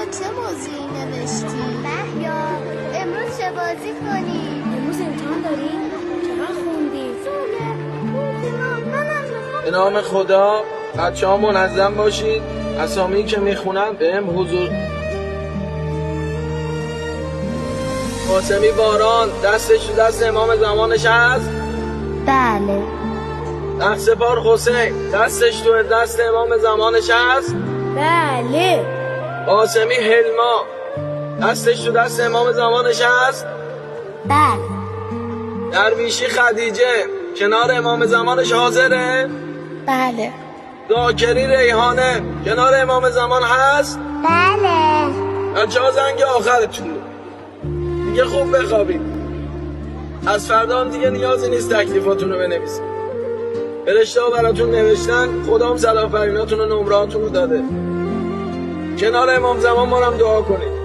چه موضوعی نوشتی؟ مهیا امروز چه بازی کنیم؟ امروز امتحان داریم؟ چقدر خوندی؟ به نام خدا بچه ها منظم باشید. اسامی که میخونم بهم حضور. قاسمی باران دستش تو دست امام زمانش هست؟ بله. رهسپار حسین دستش تو دست امام زمانش هست؟ بله. قاسمی هلما دستش تو دست امام زمانش هست؟ بله. درویشی خدیجه کنار امام زمانش حاضره؟ بله. ذاکری ریحانه کنار امام زمان هست؟ بله. بچه ها زنگ آخرتون دیگه خوب بخوابید. از فردا هم دیگه نیازی نیست تکلیفاتون رو بنویسید. فرشته ها براتون نوشتن، خدا هم سلام فریناتون و نمراتون رو داده. کنار امام زمان ما هم دعا کنید.